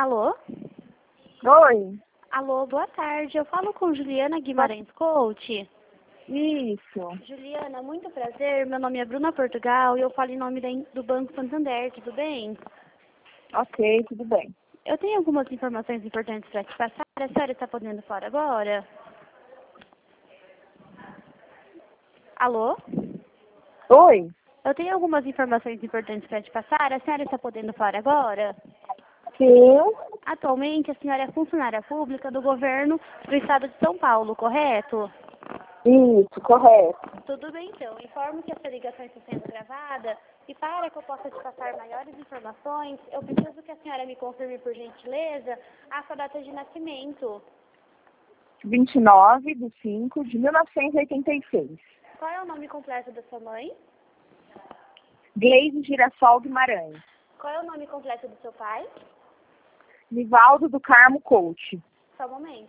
Alô? Oi, Alô, boa tarde. Eu falo com Juliana Guimarães Coach. isso. Juliana, muito prazer. Meu nome é Bruna Portugal e eu falo em nome do Banco Santander, tudo bem? Ok, tudo bem. Eu tenho algumas informações importantes para te passar. A senhora está podendo falar agora? Alô? Oi, Eu tenho algumas informações importantes para te passar. A senhora está podendo falar agora? sim, Atualmente, a senhora é funcionária pública do governo do estado de São Paulo, correto? isso, correto. Tudo bem, então. Informo que essa ligação está sendo gravada e para que eu possa te passar maiores informações, eu preciso que a senhora me confirme, por gentileza, a sua data de nascimento. 29/5/1986. Qual é o nome completo da sua mãe? Gleise Girassol Guimarães. Qual é o nome completo do seu pai? Nivaldo do Carmo Coach. Só um momento.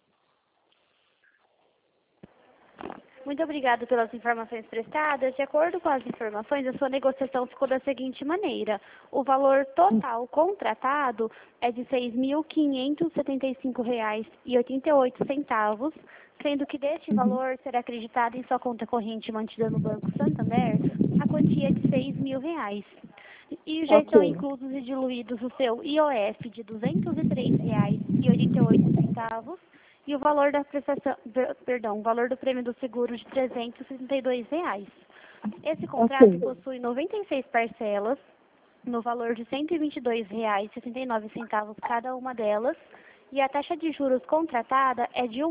Muito obrigada pelas informações prestadas. De acordo com as informações, a sua negociação ficou da seguinte maneira. O valor total contratado é de R$ 6.575,88, sendo que deste valor será acreditado em sua conta corrente mantida no Banco Santander a quantia de R$ 6.000. E já estão Ok. inclusos e diluídos o seu IOF de R$ 203,88 e o valor da prestação, o valor do prêmio do seguro de R$ 362. Esse contrato Ok. possui 96 parcelas, no valor de R$ 122,69 cada uma delas, e a taxa de juros contratada é de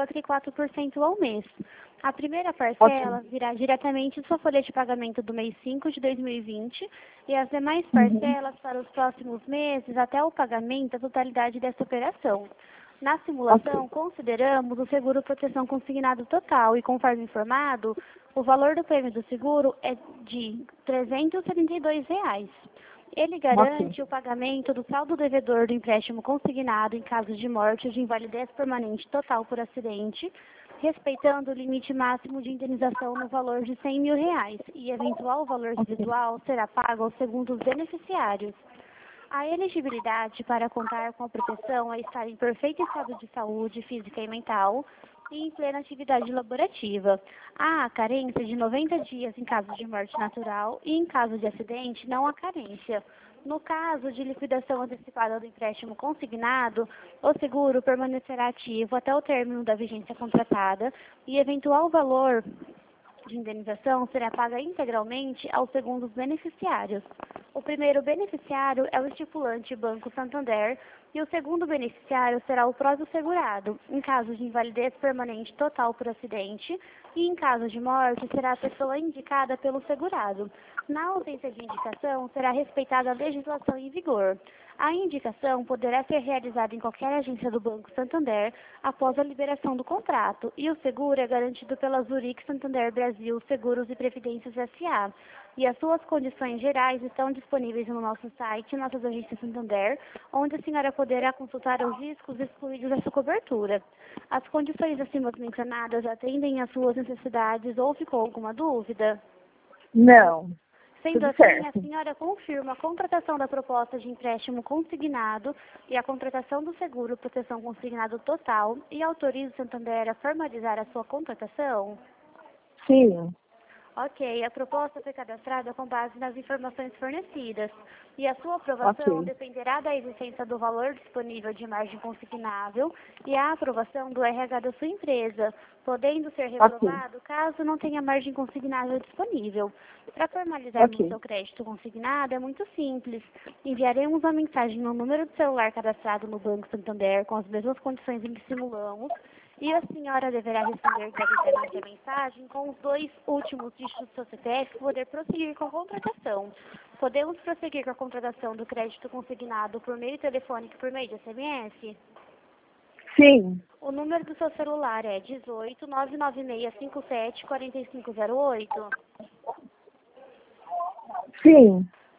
1,34% ao mês. A primeira parcela virá diretamente em sua folha de pagamento do mês 5 de 2020 e as demais parcelas para os próximos meses até o pagamento da totalidade dessa operação. Na simulação, consideramos o seguro proteção consignado total e, conforme informado, o valor do prêmio do seguro é de R$ 372. Ele garante o pagamento do saldo devedor do empréstimo consignado em caso de morte ou de invalidez permanente total por acidente, respeitando o limite máximo de indenização no valor de R$ 100.000 e eventual valor residual será pago aos segundos beneficiários. A elegibilidade para contar com a proteção é estar em perfeito estado de saúde física e mental e em plena atividade laborativa. Há a carência de 90 dias em caso de morte natural e em caso de acidente não há carência. No caso de liquidação antecipada do empréstimo consignado, o seguro permanecerá ativo até o término da vigência contratada e eventual valor de indenização será paga integralmente aos segundos beneficiários. O primeiro beneficiário é o estipulante Banco Santander e o segundo beneficiário será o próprio segurado, em caso de invalidez permanente total por acidente, e em caso de morte será a pessoa indicada pelo segurado. Na ausência de indicação, será respeitada a legislação em vigor. A indicação poderá ser realizada em qualquer agência do Banco Santander após a liberação do contrato, e o seguro é garantido pela Zurich Santander Brasil Seguros e Previdências S.A. E as suas condições gerais estão disponíveis no nosso site, nossas agências Santander, onde a senhora poderá consultar os riscos excluídos dessa cobertura. As condições acima mencionadas atendem às suas necessidades ou ficou alguma dúvida? Não, Sendo tudo assim, certo. a senhora confirma a contratação da proposta de empréstimo consignado e a contratação do seguro proteção consignado total e autoriza o Santander a formalizar a sua contratação? Sim, Ok, a proposta foi cadastrada com base nas informações fornecidas e a sua aprovação ok. dependerá da existência do valor disponível de margem consignável e a aprovação do RH da sua empresa, podendo ser reprovado caso não tenha margem consignável disponível. Para formalizarmos o seu crédito consignado é muito simples. Enviaremos uma mensagem no número de celular cadastrado no Banco Santander com as mesmas condições em que simulamos e a senhora deverá responder gratuitamente a mensagem com os 2 últimos dígitos do seu CPF para poder prosseguir com a contratação. Podemos prosseguir com a contratação do crédito consignado por meio telefônico e por meio de SMS? Sim, O número do seu celular é 18 99657 4508. sim.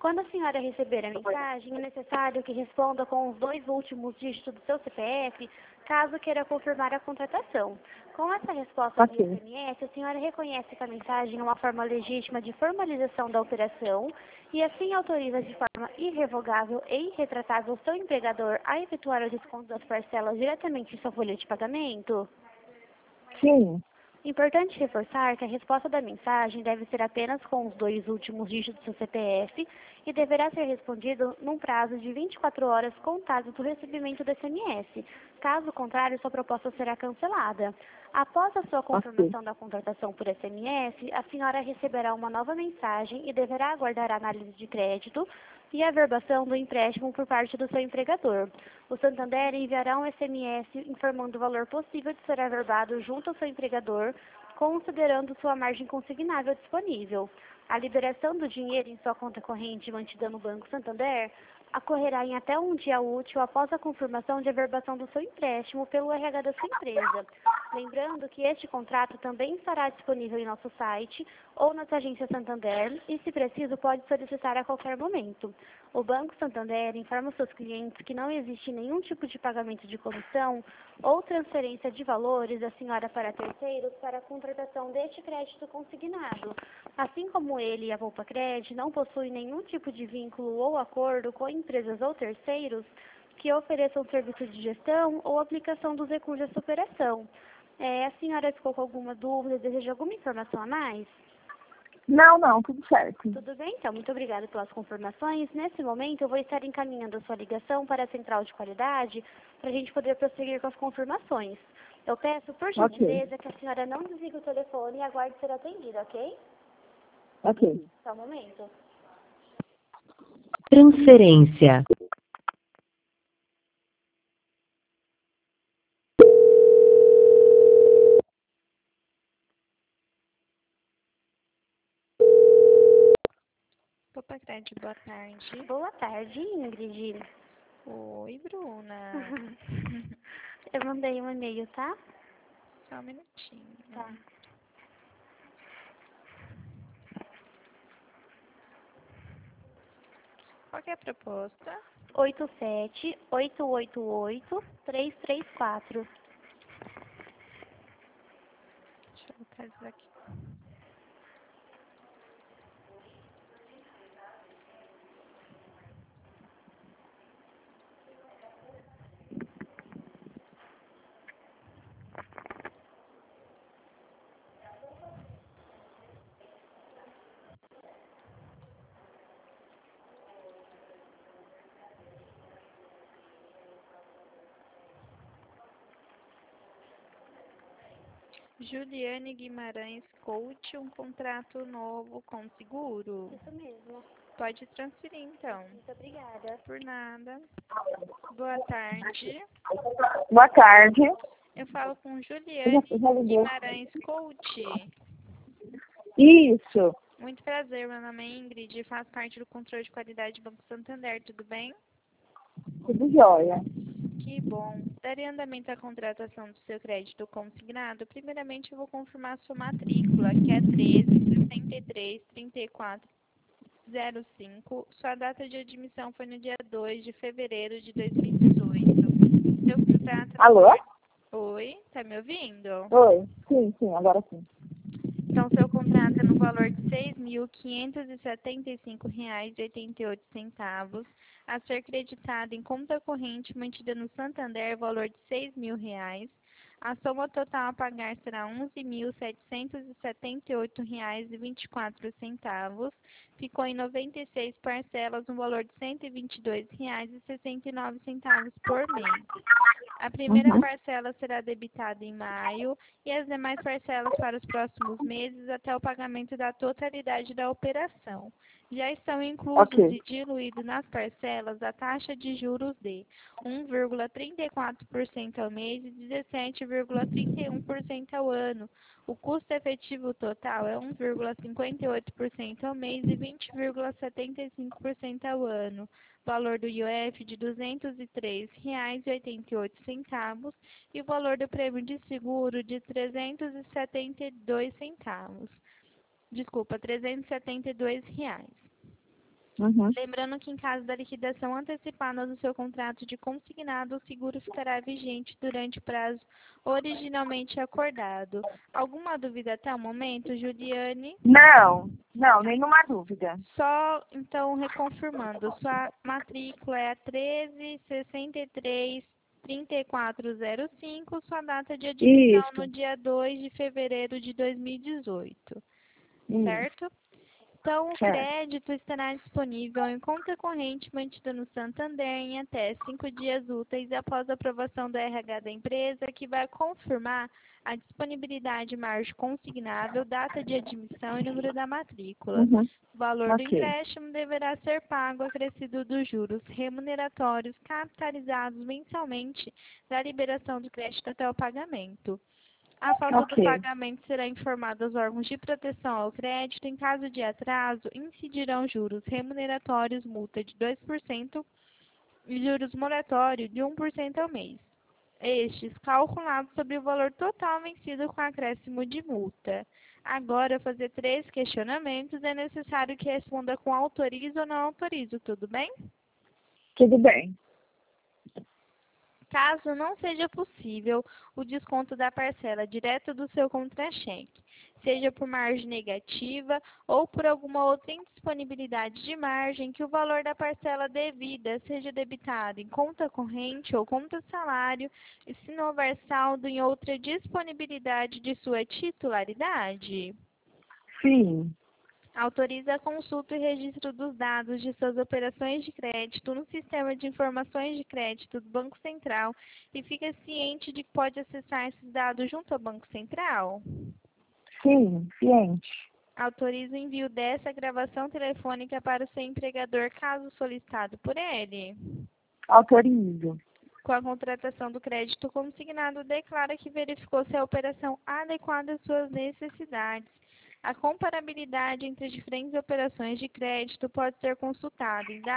Quando a senhora receber a mensagem, é necessário que responda com os 2 últimos dígitos do seu CPF, caso queira confirmar a contratação. Com essa resposta de SMS, a senhora reconhece que a mensagem é uma forma legítima de formalização da operação e assim autoriza de forma irrevogável e irretratável o seu empregador a efetuar o desconto das parcelas diretamente em sua folha de pagamento? Sim. Importante reforçar que a resposta da mensagem deve ser apenas com os 2 últimos dígitos do seu CPF e deverá ser respondido num prazo de 24 horas contadas do recebimento do SMS. Caso contrário, sua proposta será cancelada. Após a sua confirmação da contratação por SMS, a senhora receberá uma nova mensagem e deverá aguardar a análise de crédito e a averbação do empréstimo por parte do seu empregador. O Santander enviará um SMS informando o valor possível de ser averbado junto ao seu empregador, considerando sua margem consignável disponível. A liberação do dinheiro em sua conta corrente mantida no Banco Santander ocorrerá em até um dia útil após a confirmação de averbação do seu empréstimo pelo RH da sua empresa. Lembrando que este contrato também estará disponível em nosso site ou nas agências Santander e, se preciso, pode solicitar a qualquer momento. O Banco Santander informa seus clientes que não existe nenhum tipo de pagamento de comissão ou transferência de valores da senhora para terceiros para a contratação deste crédito consignado. Assim como ele e a Volpa Cred não possuem nenhum tipo de vínculo ou acordo com empresas ou terceiros que ofereçam serviço de gestão ou aplicação dos recursos dessa operação. A senhora ficou com alguma dúvida, deseja alguma informação a mais? Não, tudo certo. Tudo bem, então. Muito obrigada pelas confirmações. Nesse momento, eu vou estar encaminhando a sua ligação para a central de qualidade para a gente poder prosseguir com as confirmações. Eu peço, por gentileza, que a senhora não desligue o telefone e aguarde ser atendida, ok? Ok. Só um momento. Transferência. Volpa Cred, boa tarde. Boa tarde, Ingrid. Oi, Bruna. Eu mandei um e-mail, tá? Só um minutinho. Tá. Qual que é a proposta? 87-888-334. Deixa eu localizar aqui. Juliane Guimarães Coach, um contrato novo com seguro. Isso mesmo. Pode transferir, então. Muito obrigada. Por nada. Boa tarde. Boa tarde. Eu falo com Juliane Já liguei. Guimarães Coach. Isso. Muito prazer, meu nome é Ingrid e faço parte do controle de qualidade do Banco Santander, tudo bem? Tudo jóia. Que bom. Daria andamento à contratação do seu crédito consignado. Primeiramente, eu vou confirmar sua matrícula, que é 1363-3405. Sua data de admissão foi no dia 2 de fevereiro de 2018. Seu contrato... Alô? Oi, tá me ouvindo? Oi. Sim, agora sim. Então, seu contrato é no valor de R$ 6.575,88, a ser creditado em conta corrente mantida no Santander, valor de R$ 6.000. A soma total a pagar será R$ 11.778,24. Ficou em 96 parcelas, no valor de R$ 122,69 por mês. A primeira parcela será debitada em maio e as demais parcelas para os próximos meses até o pagamento da totalidade da operação. Já estão inclusos e diluídos nas parcelas a taxa de juros de 1,34% ao mês e 17,31% ao ano. O custo efetivo total é 1,58% ao mês e 20,75% ao ano. Valor do IOF de R$ 203,88 e o valor do prêmio de seguro de R$ 372. Desculpa, R$ 372. Uhum. Lembrando que em caso da liquidação antecipada do seu contrato de consignado, o seguro ficará vigente durante o prazo originalmente acordado. Alguma dúvida até o momento, Juliane? Não, nenhuma dúvida. Só, então, reconfirmando, sua matrícula é a 1363-3405, sua data de admissão Isso, no dia 2 de fevereiro de 2018, isso, certo? Então, o certo. crédito estará disponível em conta corrente mantida no Santander em até 5 dias úteis após a aprovação do RH da empresa, que vai confirmar a disponibilidade margem consignável, data de admissão e número da matrícula. Uhum. O valor do Ok, empréstimo deverá ser pago acrescido dos juros remuneratórios capitalizados mensalmente da liberação do crédito até o pagamento. A falta do ok, pagamento será informada aos órgãos de proteção ao crédito. Em caso de atraso, incidirão juros remuneratórios, multa de 2% e juros moratórios de 1% ao mês. Estes calculados sobre o valor total vencido com acréscimo de multa. Agora, fazer 3 questionamentos. É necessário que responda com autorizo ou não autorizo, tudo bem? tudo bem. Caso não seja possível o desconto da parcela direto do seu contra-cheque, seja por margem negativa ou por alguma outra indisponibilidade de margem, que o valor da parcela devida seja debitado em conta corrente ou conta salário, e se não houver saldo em outra disponibilidade de sua titularidade. Sim, Autoriza a consulta e registro dos dados de suas operações de crédito no Sistema de Informações de Crédito do Banco Central e fica ciente de que pode acessar esses dados junto ao Banco Central. sim, ciente. Autoriza o envio dessa gravação telefônica para o seu empregador, caso solicitado por ele. Autorizo. Com a contratação do crédito consignado, declara que verificou se a operação adequada às suas necessidades. A comparabilidade entre as diferentes operações de crédito pode ser consultada em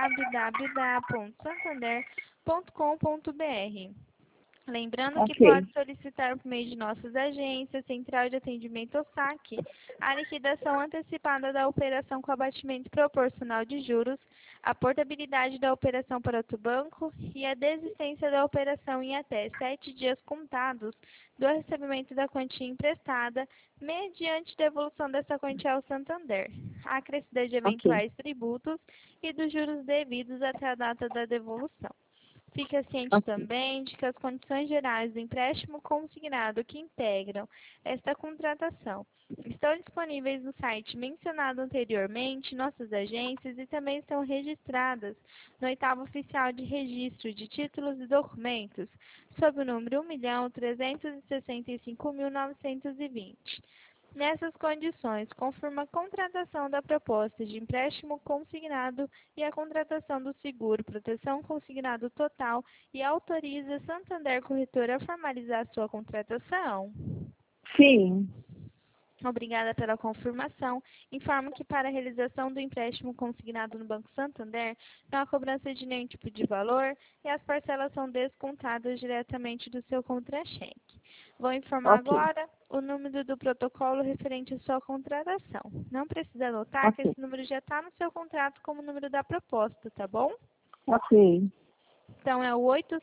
www.santander.com.br. Lembrando que Ok, pode solicitar por meio de nossas agências, Central de Atendimento ou SAC, a liquidação antecipada da operação com abatimento proporcional de juros, a portabilidade da operação para outro banco e a desistência da operação em até 7 dias contados do recebimento da quantia emprestada, mediante devolução dessa quantia ao Santander, a acrescida de ok, eventuais tributos e dos juros devidos até a data da devolução. Fica ciente ok, também de que as condições gerais do empréstimo consignado que integram esta contratação estão disponíveis no site mencionado anteriormente, nossas agências, e também estão registradas no 8º Oficial de Registro de Títulos e Documentos, sob o número 1.365.920. Nessas condições, confirma a contratação da proposta de empréstimo consignado e a contratação do seguro proteção consignado total e autoriza Santander Corretora a formalizar sua contratação. sim, Obrigada pela confirmação. Informo que para a realização do empréstimo consignado no Banco Santander, não há cobrança de nenhum tipo de valor e as parcelas são descontadas diretamente do seu contra-cheque. Vou informar ok, agora o número do protocolo referente à sua contratação. Não precisa anotar que ok, esse número já está no seu contrato como número da proposta, tá bom? ok, Então é o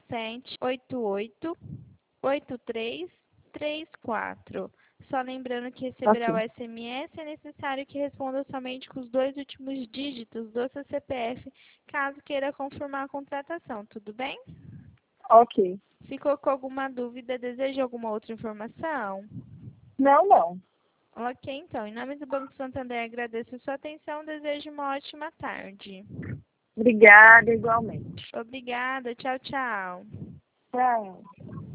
8788-8334. Só lembrando que receberá o ok, SMS, é necessário que responda somente com os 2 últimos dígitos do seu CPF, caso queira confirmar a contratação, tudo bem? ok. Ficou com alguma dúvida? Deseja alguma outra informação? Não. Ok, então, em nome do Banco Santander, agradeço a sua atenção, desejo uma ótima tarde. Obrigada, igualmente. Obrigada, tchau, tchau. Tchau.